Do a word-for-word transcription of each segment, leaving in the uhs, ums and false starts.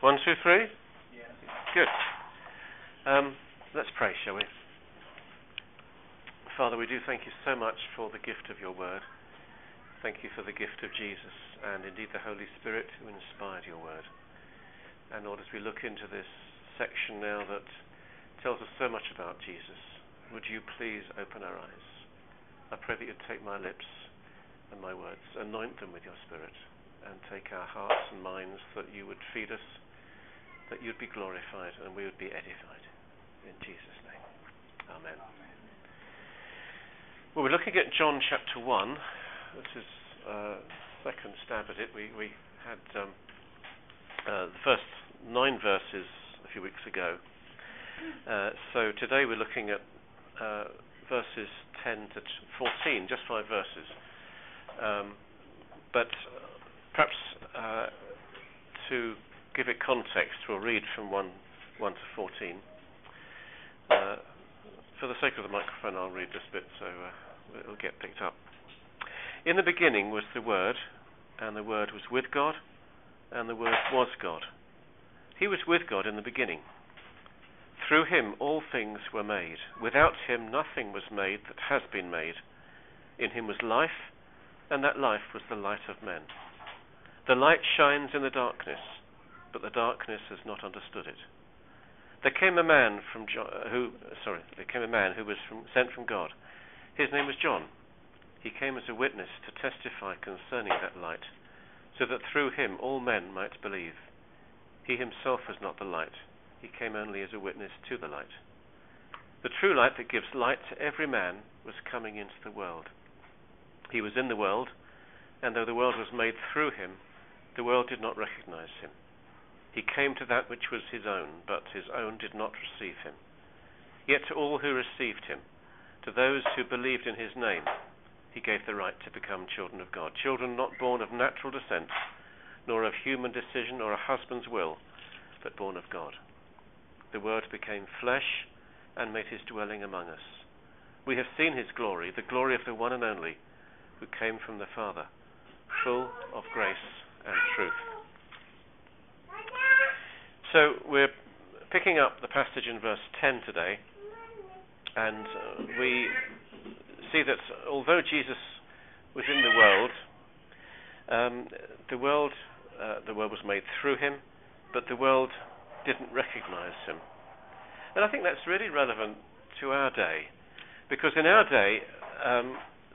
One, two, three? Good. Um, let's pray, shall we? Father, we do thank you so much for the gift of your word. Thank you for the gift of Jesus and indeed the Holy Spirit who inspired your word. And Lord, as we look into this section now that tells us so much about Jesus, would you please open our eyes? I pray that you'd take my lips and my words, anoint them with your Spirit, and take our hearts and minds that you would feed us, that you'd be glorified and we would be edified. In Jesus' name. Amen. Well, we're looking at John chapter one. This is uh, second stab at it. We, we had um, uh, the first nine verses a few weeks ago. Uh, so today we're looking at uh, verses ten to fourteen, just five verses. Um, but perhaps uh, to give it context, we'll read from one, one to fourteen. Uh, for the sake of the microphone, I'll read this bit so uh, it'll get picked up. In the beginning was the Word, and the Word was with God, and the Word was God. He was with God in the beginning. Through him all things were made. Without him nothing was made that has been made. In him was life, and that life was the light of men. The light shines in the darkness, but the darkness has not understood it. There came a man from jo- who, sorry, there came a man who was from, sent from God. His name was John. He came as a witness to testify concerning that light, so that through him all men might believe. He himself was not the light. He came only as a witness to the light. The true light that gives light to every man was coming into the world. He was in the world, and though the world was made through him, the world did not recognize him. He came to that which was his own, but his own did not receive him. Yet to all who received him, to those who believed in his name, he gave the right to become children of God, children not born of natural descent, nor of human decision or a husband's will, but born of God. The Word became flesh and made his dwelling among us. We have seen his glory, the glory of the one and only, who came from the Father, full of grace and truth. So we're picking up the passage in verse ten today, and uh, we see that although Jesus was in the world, um, the world, uh, the world was made through him, but the world didn't recognize him. And I think that's really relevant to our day, because in our day, um,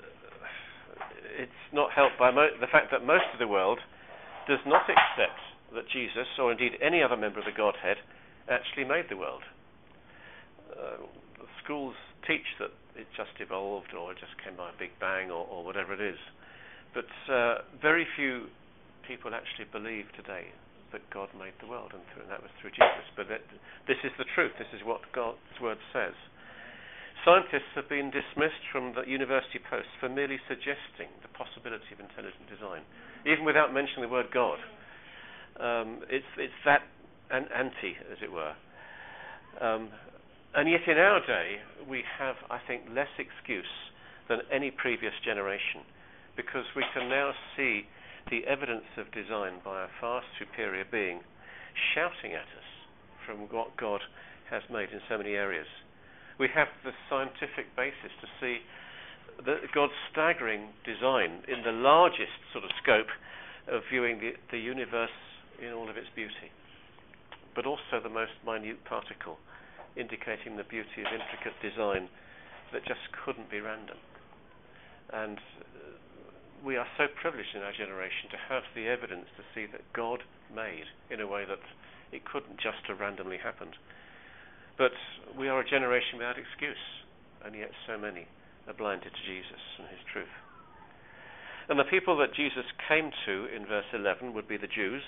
it's not helped by mo- the fact that most of the world does not accept that Jesus, or indeed any other member of the Godhead, actually made the world. Uh, the schools teach that it just evolved, or it just came by a big bang, or, or whatever it is. But uh, very few people actually believe today that God made the world, and, through, and that was through Jesus. But it, this is the truth. This is what God's word says. Scientists have been dismissed from the university posts for merely suggesting the possibility of intelligent design, even without mentioning the word God. Um, it's, it's that an anti, as it were. Um, and yet in our day, we have, I think, less excuse than any previous generation, because we can now see the evidence of design by a far superior being shouting at us from what God has made in so many areas. We have the scientific basis to see the, God's staggering design in the largest sort of scope of viewing the, the universe in all of its beauty, but also the most minute particle, indicating the beauty of intricate design that just couldn't be random. And uh, we are so privileged in our generation to have the evidence to see that God made in a way that it couldn't just have randomly happened. But we are a generation without excuse, and yet so many are blinded to Jesus and his truth. And the people that Jesus came to in verse eleven would be the Jews,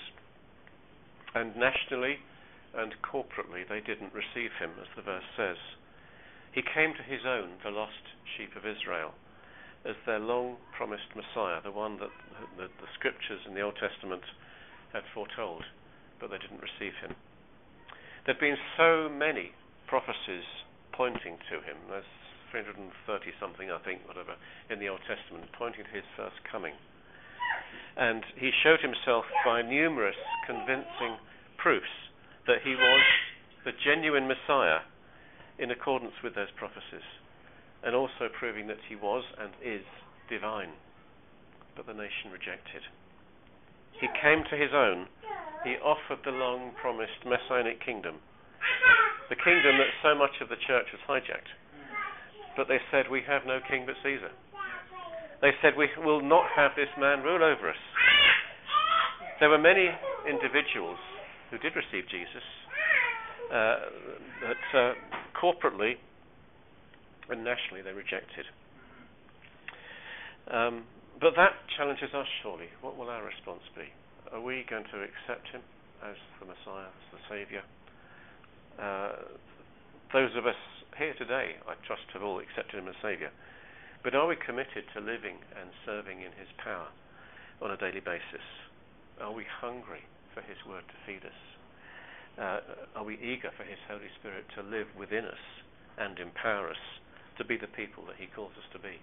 and nationally and corporately they didn't receive him, as the verse says. He came to his own, the lost sheep of Israel, as their long-promised Messiah, the one that the, the scriptures in the Old Testament had foretold, but they didn't receive him. There had been so many prophecies pointing to him. There's three hundred thirty something, I think, whatever, in the Old Testament, pointing to his first coming. And he showed himself by numerous convincing proofs that he was the genuine Messiah in accordance with those prophecies, and also proving that he was and is divine. But the nation rejected. He came to his own. He offered the long-promised messianic kingdom, the kingdom that so much of the church has hijacked. But they said, we have no king but Caesar. They said, we will not have this man rule over us. There were many individuals who did receive Jesus, uh, but uh, corporately and nationally they rejected. Um, but that challenges us, surely. What will our response be? Are we going to accept him as the Messiah, as the Saviour? Uh, those of us here today, I trust, have all accepted him as Saviour. But are we committed to living and serving in his power on a daily basis? Are we hungry for his word to feed us? Uh, are we eager for his Holy Spirit to live within us and empower us to be the people that he calls us to be?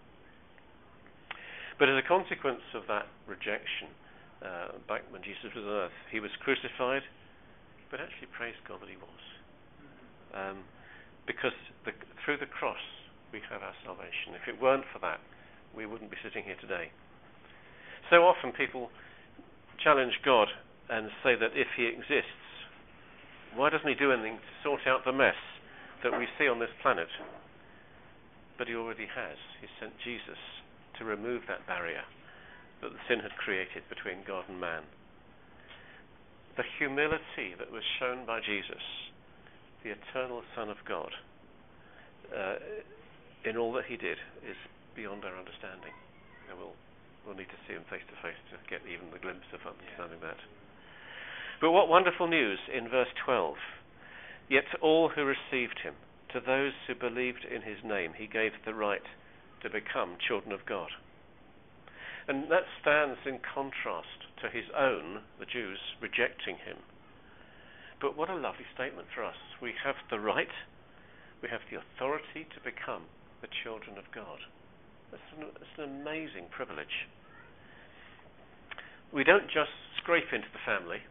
But as a consequence of that rejection, uh, back when Jesus was on earth, he was crucified, but actually praise God that he was. Um, because the, through the cross we have our salvation. If it weren't for that, we wouldn't be sitting here today. So often people challenge God and say that if he exists, why doesn't he do anything to sort out the mess that we see on this planet? But he already has. He sent Jesus to remove that barrier that the sin had created between God and man. The humility that was shown by Jesus, the eternal Son of God, uh, in all that he did, is beyond our understanding. You know, we'll, we'll need to see him face to face to get even the glimpse of understanding that. But what wonderful news in verse twelve. Yet to all who received him, to those who believed in his name, he gave the right to become children of God. And that stands in contrast to his own, the Jews, rejecting him. But what a lovely statement for us. We have the right, we have the authority to become the children of God. That's an, that's an amazing privilege. We don't just scrape into the family,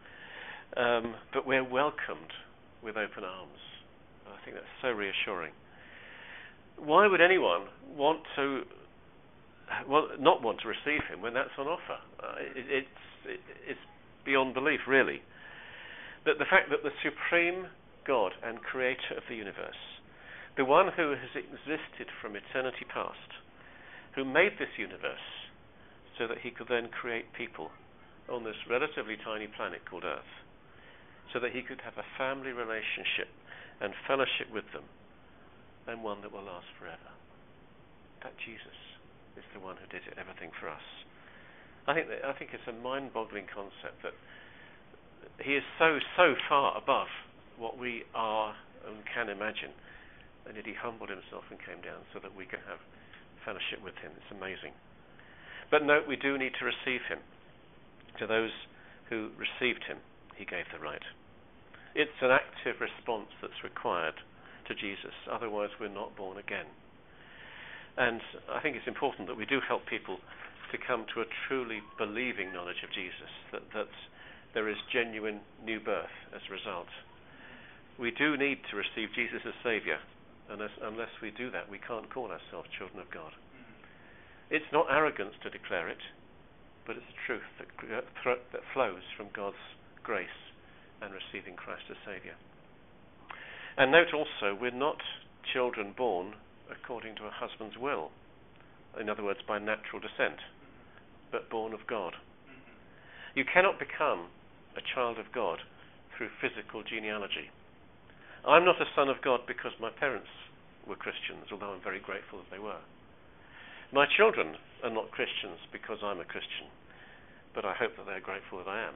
um, but we're welcomed with open arms. I think that's so reassuring. Why would anyone want to, well, not want to receive him when that's on offer? Uh, it, it's, it, it's beyond belief, really. That the fact that the supreme God and creator of the universe, the one who has existed from eternity past, who made this universe so that he could then create people on this relatively tiny planet called Earth, so that he could have a family relationship and fellowship with them, and one that will last forever. That Jesus is the one who did everything for us. I think that, I think it's a mind-boggling concept that he is so, so far above what we are and can imagine, and yet he humbled himself and came down so that we can have fellowship with him. It's amazing. But note, we do need to receive him. To those who received him, he gave the right. It's an active response that's required to Jesus, otherwise we're not born again. And I think it's important that we do help people to come to a truly believing knowledge of Jesus, that, that there is genuine new birth as a result. We do need to receive Jesus as Saviour, and as, unless we do that, we can't call ourselves children of God. It's not arrogance to declare it, but it's the truth that, that flows from God's grace and receiving Christ as Saviour. And note also, we're not children born according to a husband's will, in other words, by natural descent, but born of God. You cannot become a child of God through physical genealogy. I'm not a son of God because my parents were Christians, although I'm very grateful that they were. My children are not Christians because I'm a Christian, but I hope that they're grateful that I am.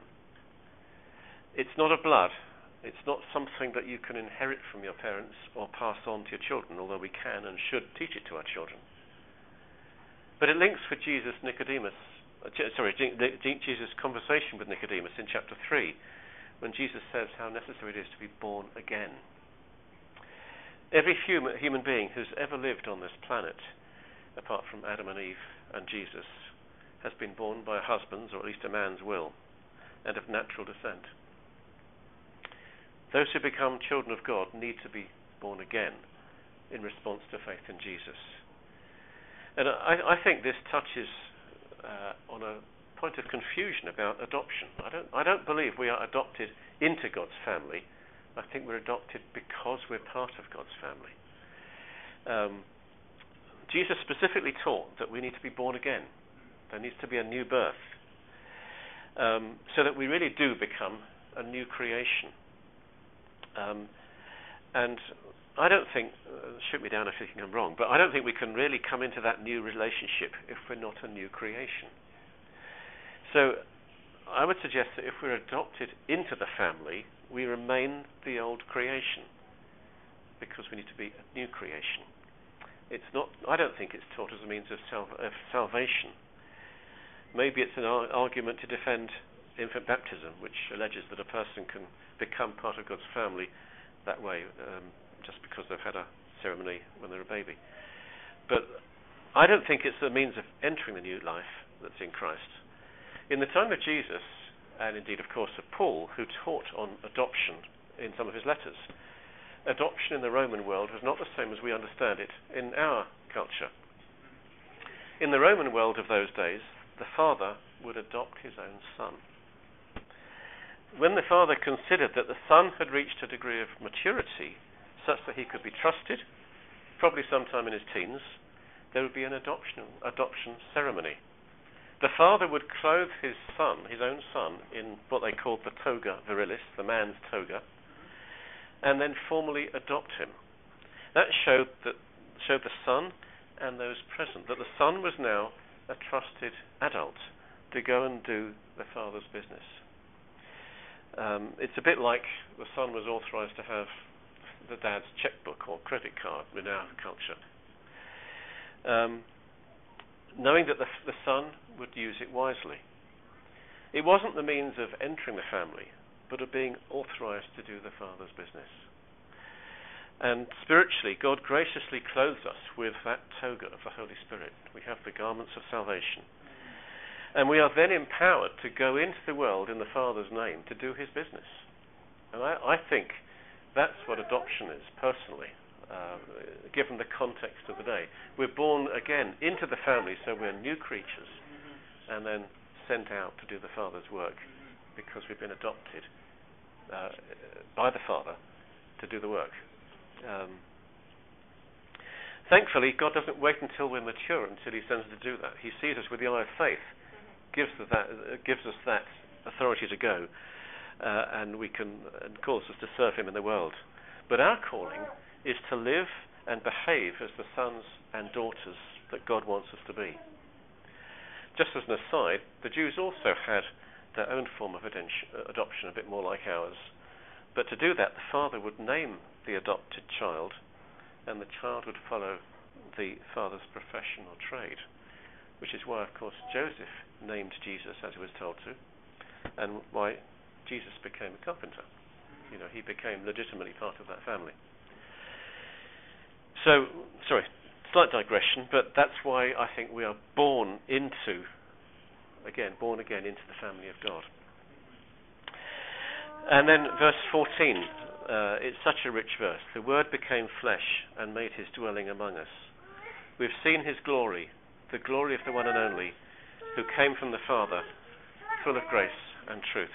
It's not a blood. It's not something that you can inherit from your parents or pass on to your children, although we can and should teach it to our children. But it links with Jesus Nicodemus, uh, sorry, Jesus' conversation with Nicodemus in chapter three, when Jesus says how necessary it is to be born again. Every human, human being who's ever lived on this planet, apart from Adam and Eve and Jesus, has been born by a husband's, or at least a man's will, and of natural descent. Those who become children of God need to be born again in response to faith in Jesus. And I, I think this touches uh, on a point of confusion about adoption. I don't, I don't believe we are adopted into God's family. I think we're adopted because we're part of God's family. Um, Jesus specifically taught that we need to be born again. There needs to be a new birth, um, so that we really do become a new creation. Um, and I don't think, uh, shoot me down if you think I'm wrong, but I don't think we can really come into that new relationship if we're not a new creation. So I would suggest that if we're adopted into the family, we remain the old creation because we need to be a new creation. It's not. I don't think it's taught as a means of, sal- of salvation. Maybe it's an ar- argument to defend infant baptism, which alleges that a person can become part of God's family that way, um, just because they've had a ceremony when they're a baby. But I don't think it's a means of entering the new life that's in Christ. In the time of Jesus, and indeed, of course, of Paul, who taught on adoption in some of his letters, adoption in the Roman world was not the same as we understand it in our culture. In the Roman world of those days, the father would adopt his own son. When the father considered that the son had reached a degree of maturity such that he could be trusted, probably sometime in his teens, there would be an adoption adoption ceremony. The father would clothe his son, his own son, in what they called the toga virilis, the man's toga, and then formally adopt him. That showed that showed the son and those present that the son was now a trusted adult to go and do the father's business. Um, it's a bit like the son was authorized to have the dad's checkbook or credit card in our culture. Um, knowing that the, the son would use it wisely. It wasn't the means of entering the family, but of being authorized to do the father's business. And spiritually, God graciously clothes us with that toga of the Holy Spirit. We have the garments of salvation. And we are then empowered to go into the world in the Father's name to do his business. And I, I think that's what adoption is, personally, uh, given the context of the day. We're born again into the family, so we're new creatures, and then sent out to do the Father's work because we've been adopted uh, by the Father to do the work. Um, thankfully, God doesn't wait until we're mature until he sends us to do that. He sees us with the eye of faith, gives us that, uh, gives us that authority to go, uh, and we can, and calls us to serve him in the world. But our calling is to live and behave as the sons and daughters that God wants us to be. Just as an aside, the Jews also had their own form of adoption, a bit more like ours. But to do that, the father would name the adopted child, and the child would follow the father's profession or trade, which is why, of course, Joseph named Jesus as he was told to, and why Jesus became a carpenter. You know, he became legitimately part of that family. So, sorry, slight digression, but that's why I think we are born into, again, born again into the family of God. And then verse fourteen, uh, it's such a rich verse. The Word became flesh and made his dwelling among us. We've seen his glory, the glory of the one and only, who came from the Father, full of grace and truth.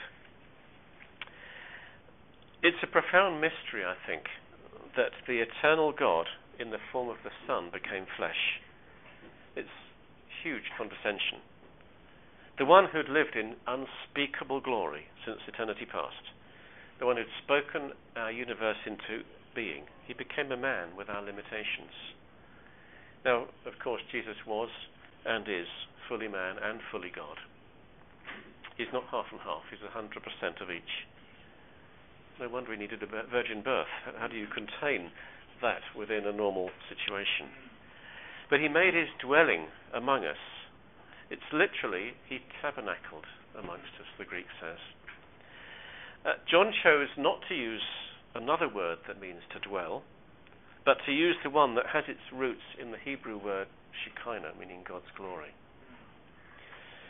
It's a profound mystery, I think, that the eternal God in the form of the Son became flesh. It's huge condescension. The one who'd lived in unspeakable glory since eternity past, the one who'd spoken our universe into being, he became a man with our limitations. Now, of course, Jesus was and is fully man and fully God. He's not half and half, he's one hundred percent of each. No wonder he needed a virgin birth. How do you contain that within a normal situation? But he made his dwelling among us. It's literally, he tabernacled amongst us, the Greek says. Uh, John chose not to use another word that means to dwell, but to use the one that has its roots in the Hebrew word Shekinah, meaning God's glory.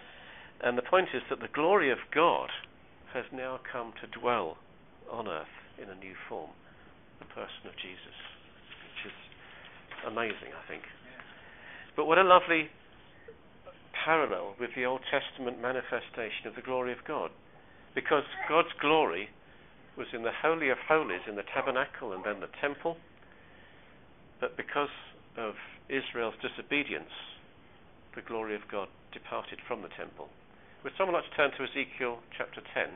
And the point is that the glory of God has now come to dwell on earth in a new form, the person of Jesus, which is amazing, I think. But what a lovely parallel with the Old Testament manifestation of the glory of God, because God's glory was in the Holy of Holies, in the tabernacle and then the temple, but because of Israel's disobedience, the glory of God departed from the temple. Would someone like to turn to Ezekiel chapter ten?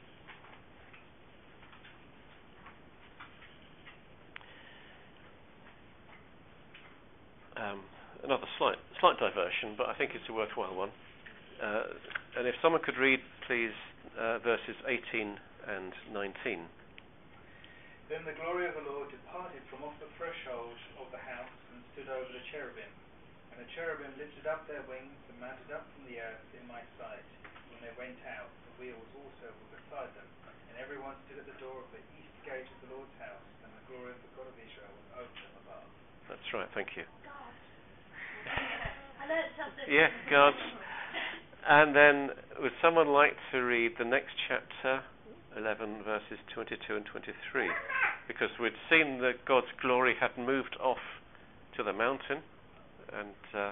Um, another slight slight diversion, but I think it's a worthwhile one. Uh, and if someone could read, please, uh, verses eighteen and nineteen. Then the glory of the Lord departed from off the threshold of the house and stood over the cherubim. And the cherubim lifted up their wings and mounted up from the earth in my sight. When they went out, the wheels also were beside them. And everyone stood at the door of the east gate of the Lord's house, and the glory of the God of Israel was over them above. That's right, thank you. I learned something. Yeah, God. And then would someone like to read the next chapter, eleven verses twenty-two and twenty-three? Because we'd seen that God's glory had moved off to the mountain. And uh,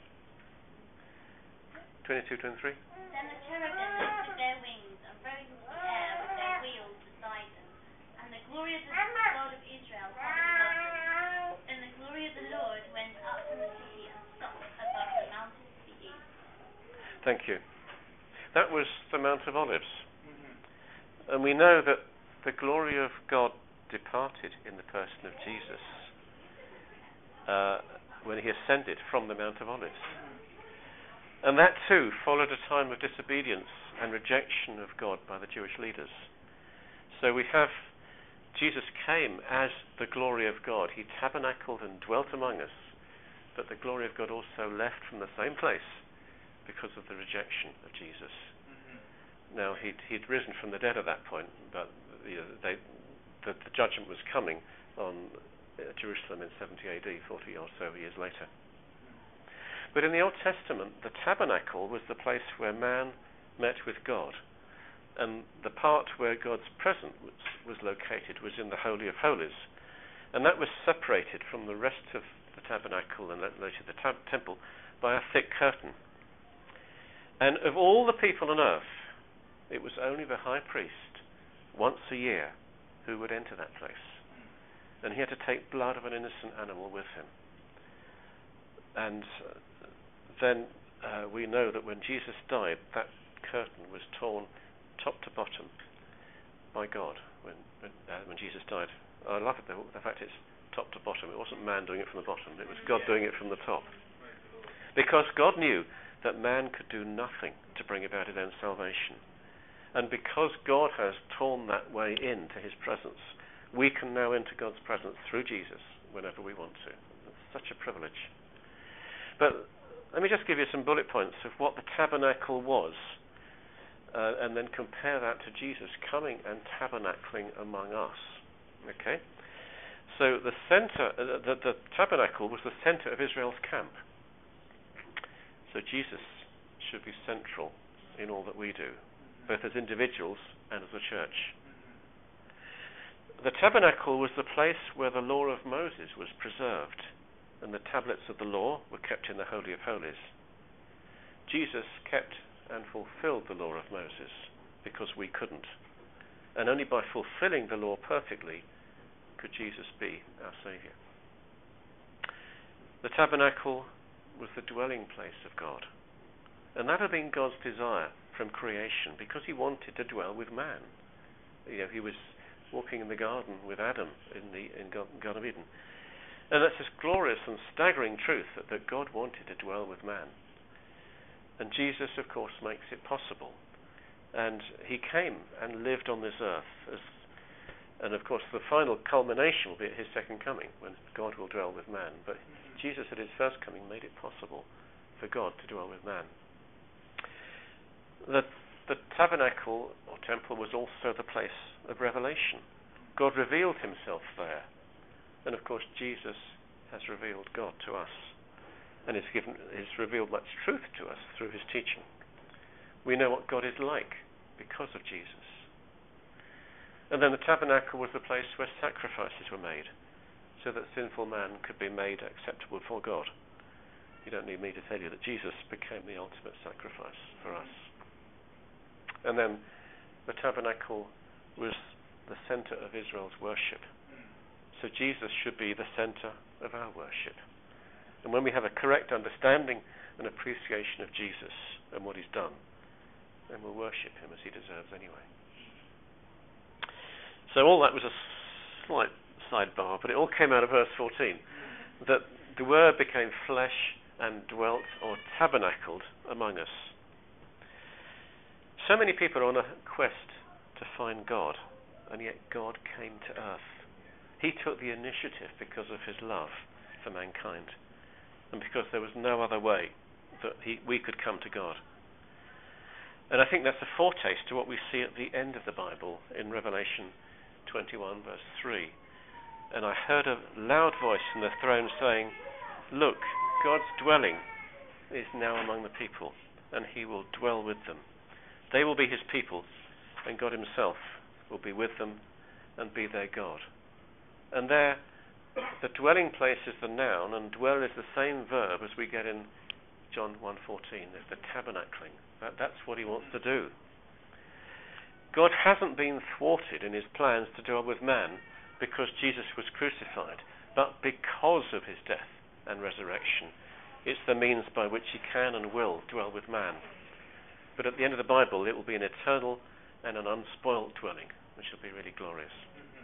twenty-two, twenty-three. Then the cherubim lifted their wings and rose into the air with their wheels beside them, and the glory of the God of Israel hovered above them. Then the glory of the Lord went up from the city and stopped above the mountain to the east. Thank you. That was the Mount of Olives. Mm-hmm. And we know that the glory of God departed in the person of Jesus uh, when he ascended from the Mount of Olives. And that too followed a time of disobedience and rejection of God by the Jewish leaders. So we have Jesus came as the glory of God. He tabernacled and dwelt among us, but the glory of God also left from the same place because of the rejection of Jesus. Mm-hmm. Now he'd, he'd risen from the dead at that point, but you know, they, the, the judgment was coming on Jerusalem in seventy A D, forty or so years later. But in the Old Testament, the tabernacle was the place where man met with God, and the part where God's presence was, was located was in the Holy of Holies, and that was separated from the rest of the tabernacle and later the tab- temple by a thick curtain. And of all the people on earth, it was only the high priest once a year who would enter that place. And he had to take blood of an innocent animal with him. And uh, then uh, we know that when Jesus died, that curtain was torn top to bottom by God when when, uh, when Jesus died. I love it, the, the fact it's top to bottom. It wasn't man doing it from the bottom, it was God doing it from the top. Because God knew that man could do nothing to bring about his own salvation. And because God has torn that way into his presence, we can now enter God's presence through Jesus whenever we want to. It's such a privilege. But let me just give you some bullet points of what the tabernacle was, uh, and then compare that to Jesus coming and tabernacling among us. Okay? So the center, uh, the, the tabernacle was the center of Israel's camp. So Jesus should be central in all that we do, both as individuals and as a church. The tabernacle was the place where the law of Moses was preserved, and the tablets of the law were kept in the Holy of Holies. Jesus kept and fulfilled the law of Moses because we couldn't. And only by fulfilling the law perfectly could Jesus be our Saviour. The tabernacle was the dwelling place of God. And that had been God's desire from creation because he wanted to dwell with man. You know, he was walking in the garden with Adam in the in Garden of Eden. And that's this glorious and staggering truth that, that God wanted to dwell with man. And Jesus, of course, makes it possible. And he came and lived on this earth. As, and of course, the final culmination will be at his second coming, when God will dwell with man. But Jesus at his first coming made it possible for God to dwell with man. The, the tabernacle or temple was also the place of revelation. God revealed himself there. And of course Jesus has revealed God to us. And has given has revealed much truth to us through his teaching. We know what God is like because of Jesus. And then the tabernacle was the place where sacrifices were made, so that sinful man could be made acceptable before God. You don't need me to tell you that Jesus became the ultimate sacrifice for us. And then the tabernacle was the center of Israel's worship. So Jesus should be the center of our worship. And when we have a correct understanding and appreciation of Jesus and what he's done, then we'll worship him as he deserves anyway. So all that was a slight sidebar, but it all came out of verse fourteen, that the Word became flesh and dwelt or tabernacled among us. So many people are on a quest to find God, and yet God came to earth. He took the initiative because of his love for mankind, and because there was no other way that he, we could come to God. And I think that's a foretaste to what we see at the end of the Bible in Revelation twenty-one verse three. And I heard a loud voice from the throne saying, "Look, God's dwelling is now among the people, and he will dwell with them. They will be his people, and God himself will be with them and be their God." And there, the dwelling place is the noun, and dwell is the same verb as we get in John one fourteen. There's the tabernacling. That, that's what he wants to do. God hasn't been thwarted in his plans to dwell with man because Jesus was crucified, but because of his death and resurrection. It's the means by which he can and will dwell with man. But at the end of the Bible, it will be an eternal and an unspoilt dwelling, which will be really glorious.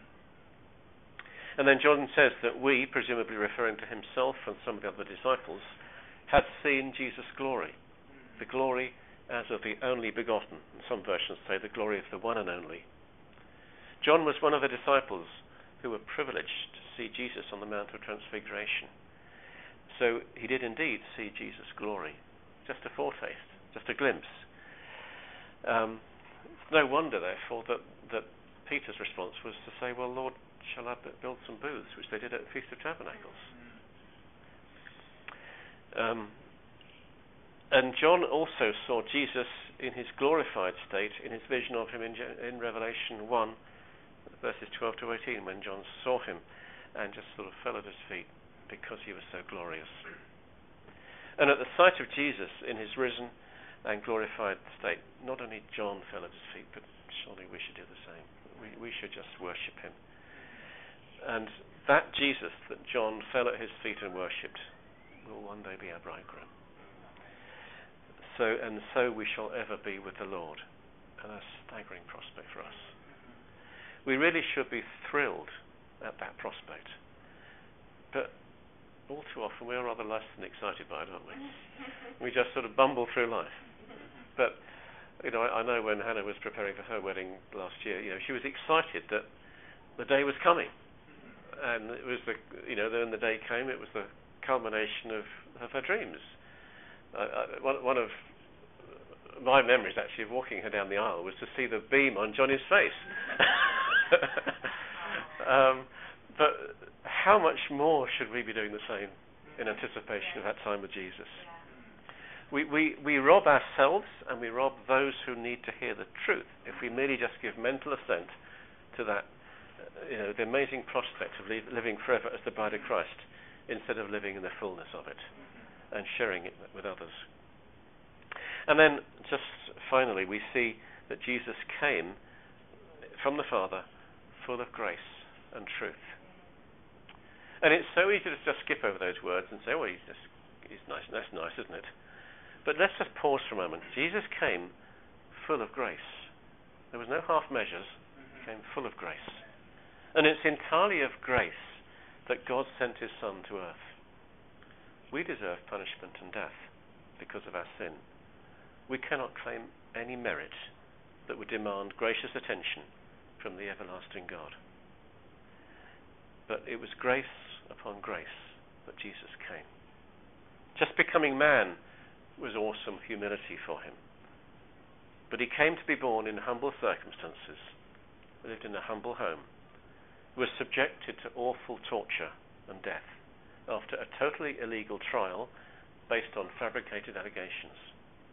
And then John says that we, presumably referring to himself and some of the other disciples, had seen Jesus' glory, the glory as of the only begotten. And some versions say the glory of the one and only. John was one of the disciples who were privileged to see Jesus on the Mount of Transfiguration. So he did indeed see Jesus' glory, just a foretaste, just a glimpse. Um, it's no wonder, therefore, that, that Peter's response was to say, "Well, Lord, shall I build some booths?" which they did at the Feast of Tabernacles. Um, and John also saw Jesus in his glorified state in his vision of him in, in Revelation one, verses twelve to eighteen, when John saw him and just sort of fell at his feet because he was so glorious. And at the sight of Jesus in his risen and glorified state, not only John fell at his feet, but surely we should do the same. We, we should just worship him. And that Jesus that John fell at his feet and worshipped will one day be our bridegroom. So, and so we shall ever be with the Lord. And a staggering prospect for us. We really should be thrilled at that prospect. But all too often we're rather less than excited by it, aren't we? We just sort of bumble through life. But, you know, I, I know when Hannah was preparing for her wedding last year, you know, she was excited that the day was coming. And it was the, you know, then the day came, it was the culmination of, of her dreams. Uh, one, one of my memories, actually, of walking her down the aisle was to see the beam on Johnny's face. um, but how much more should we be doing the same in anticipation of that time with Jesus? We, we, we rob ourselves and we rob those who need to hear the truth if we merely just give mental assent to that, you know, the amazing prospect of li- living forever as the bride of Christ instead of living in the fullness of it and sharing it with others. And then, just finally, we see that Jesus came from the Father full of grace and truth. And it's so easy to just skip over those words and say, "Well, he's just he's nice, that's nice, isn't it?" But let's just pause for a moment. Jesus came full of grace. There was no half measures. He came full of grace. And it's entirely of grace that God sent his Son to earth. We deserve punishment and death because of our sin. We cannot claim any merit that would demand gracious attention from the everlasting God. But it was grace upon grace that Jesus came. Just becoming man was awesome humility for him. But he came to be born in humble circumstances, lived in a humble home, was subjected to awful torture and death after a totally illegal trial based on fabricated allegations.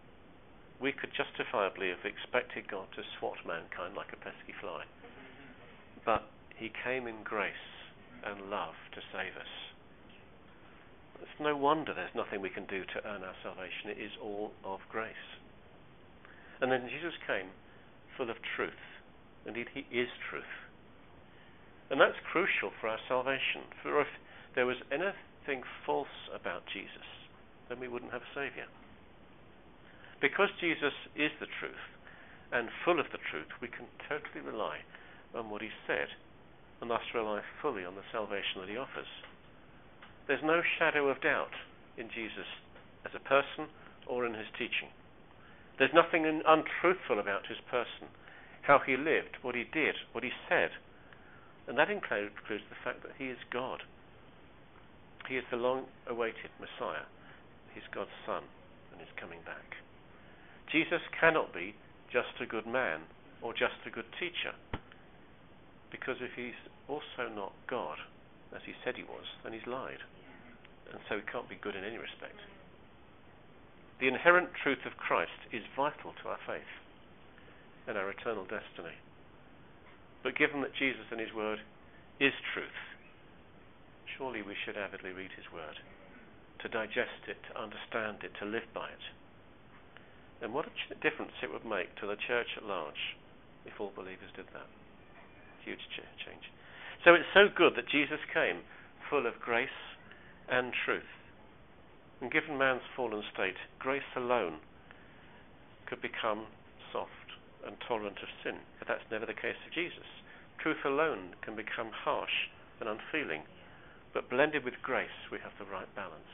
We could justifiably have expected God to swat mankind like a pesky fly. but he came in grace and love to save us. It's no wonder there's nothing we can do to earn our salvation. It is all of grace. And then Jesus came full of truth. Indeed, he is truth. And that's crucial for our salvation. For if there was anything false about Jesus, then we wouldn't have a Saviour. Because Jesus is the truth and full of the truth, we can totally rely on what he said and thus rely fully on the salvation that he offers. There's no shadow of doubt in Jesus as a person or in his teaching. There's nothing untruthful about his person, how he lived, what he did, what he said. And that includes the fact that he is God. He is the long-awaited Messiah. He's God's Son, and he's coming back. Jesus cannot be just a good man or just a good teacher, because if he's also not God, as he said he was, then he's lied. And so he can't be good in any respect. The inherent truth of Christ is vital to our faith and our eternal destiny. But given that Jesus and his word is truth, surely we should avidly read his word, to digest it, to understand it, to live by it. And what a ch- difference it would make to the church at large if all believers did that. Huge ch- change. So it's so good that Jesus came full of grace and truth. And given man's fallen state, grace alone could become soft and tolerant of sin. But that's never the case of Jesus. Truth alone can become harsh and unfeeling. But blended with grace, we have the right balance.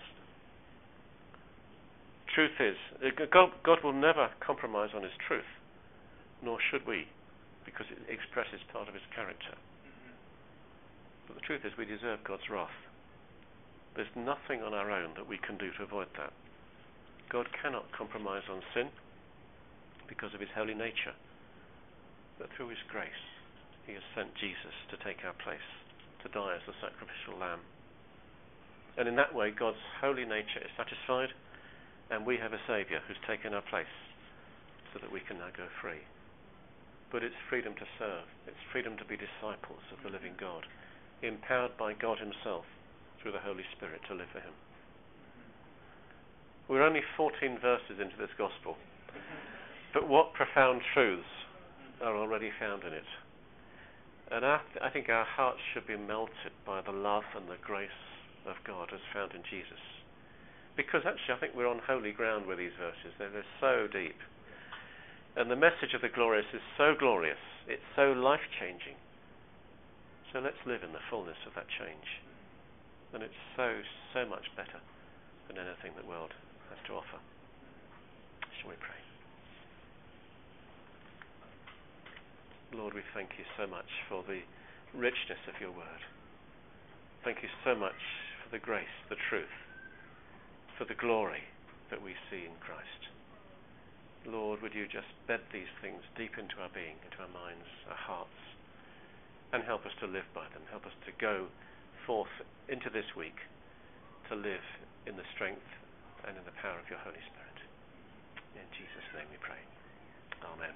Truth is, God, God will never compromise on his truth, nor should we, because it expresses part of his character. But the truth is, we deserve God's wrath. There's nothing on our own that we can do to avoid that. God cannot compromise on sin because of his holy nature. But through his grace, he has sent Jesus to take our place, to die as the sacrificial lamb. And in that way, God's holy nature is satisfied, and we have a Saviour who's taken our place so that we can now go free. But it's freedom to serve. It's freedom to be disciples of the living God, empowered by God himself through the Holy Spirit to live for him. We're only fourteen verses into this gospel, but what profound truths are already found in it. And our, I think our hearts should be melted by the love and the grace of God as found in Jesus. Because actually I think we're on holy ground with these verses. They're, they're so deep. And the message of the glorious is so glorious. It's so life-changing. So let's live in the fullness of that change. And it's so, so much better than anything the world has to offer. Shall we pray? Lord, we thank you so much for the richness of your word. Thank you so much for the grace, the truth, for the glory that we see in Christ. Lord, would you just bed these things deep into our being, into our minds, our hearts, and help us to live by them. Help us to go forth into this week to live in the strength and in the power of your Holy Spirit. In Jesus' name we pray. Amen.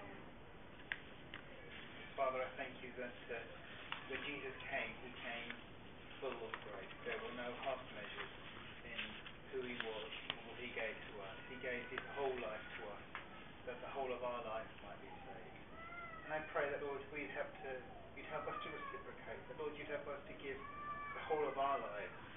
Father, I thank you that uh, when Jesus came, he came full of grace. There were no half measures in who he was and what he gave to us. He gave his whole life to us, that the whole of our life might be saved. And I pray that, Lord, we'd have to, you'd help us to reciprocate. That, Lord, you'd help us to give the whole of our lives